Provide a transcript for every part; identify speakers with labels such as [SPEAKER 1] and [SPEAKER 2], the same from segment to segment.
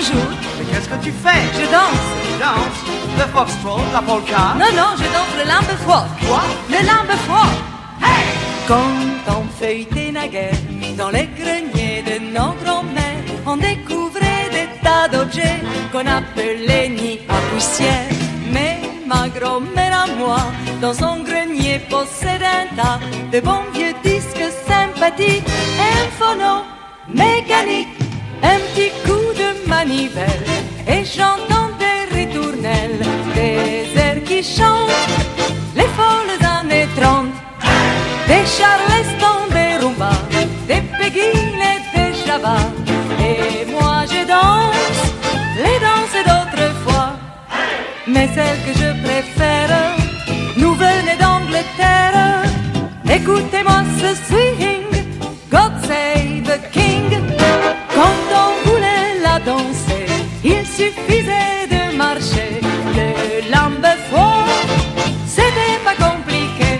[SPEAKER 1] Bonjour.
[SPEAKER 2] Mais qu'est-ce que tu fais?
[SPEAKER 1] Je danse.
[SPEAKER 2] Tu danses? Le foxtrot, la polka?
[SPEAKER 1] Non, non, je danse le lambe folk.
[SPEAKER 2] Quoi?
[SPEAKER 1] Le lambe folk. Hey! Quand on feuilletait naguère dans les greniers de nos grands-mères, on découvrait des tas d'objets qu'on appelait nids à poussière. Mais ma grand-mère à moi, dans son grenier, possède un tas de bons vieux disques sympathiques, un phono mécanique, un petit coup de manivelle, et j'entends des ritournelles, des airs qui chantent, les folles années 30, des Charleston, des Rumba, des Peggy, des Java, et moi je danse les danses d'autrefois, mais celle que je préfère nous venait d'Angleterre. Écoutez-moi ce swing, God Save the King. Quand on voulait la danser, il suffisait de marcher. Le lambe folk, c'était pas compliqué.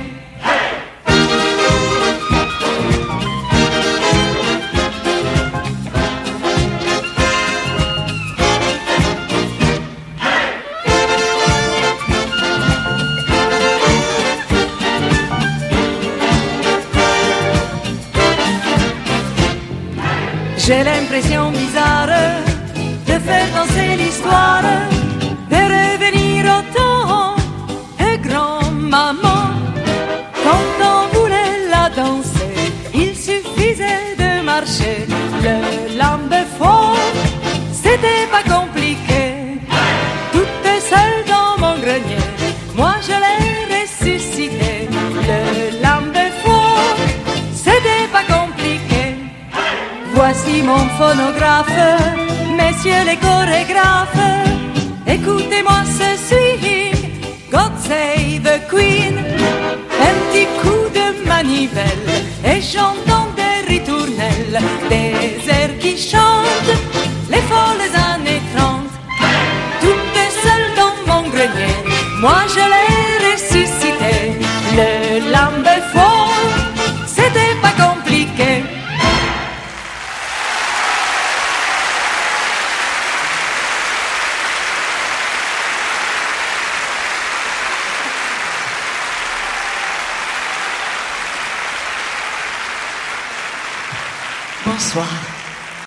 [SPEAKER 1] J'ai l'impression bizarre de faire danser l'histoire, de revenir au temps de grand-maman. Quand on voulait la danser, il suffisait de marcher. Le lambe folk, c'était pas compliqué. Toute seule dans mon grenier, moi je l'ai ressuscité. Le lambe folk, c'était pas compliqué. Voici mon phonographe, messieurs les chorégraphes, écoutez-moi ce swing, God Save the Queen. Un petit coup de manivelle, et j'entends des ritournelles, des airs qui chantent, les folles années 30. Toute seule dans mon grenier, moi je l'ai ressuscité. Le lambe folk, c'était pas compliqué.
[SPEAKER 3] Bonsoir.